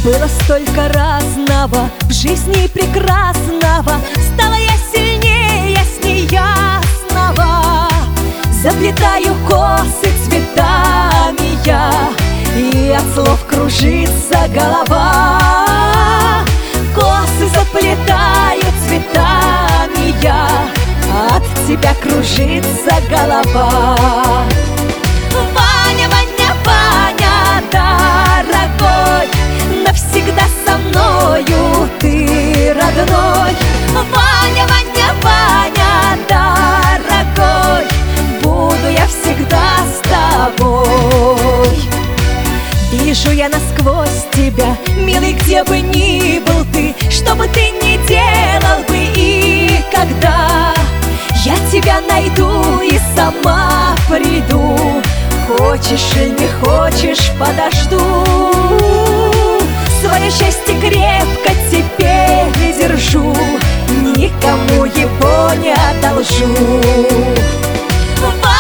Было столько разного в жизни прекрасного, стала я сильнее с неясного. Заплетаю косы цветами я, и от слов кружится голова. Косы заплетаю цветами я, от тебя кружится голова. Ваня, Ваня, Ваня, дорогой, навсегда со мною ты родной. Ваня, Ваня, Ваня, дорогой, буду я всегда с тобой. Вижу я насквозь тебя, милый, где бы ни был ты, что бы ты ни делал бы и когда, я тебя найду и сама приду. Хочешь или не хочешь, подожду. Свое счастье крепко теперь держу, никому его не одолжу.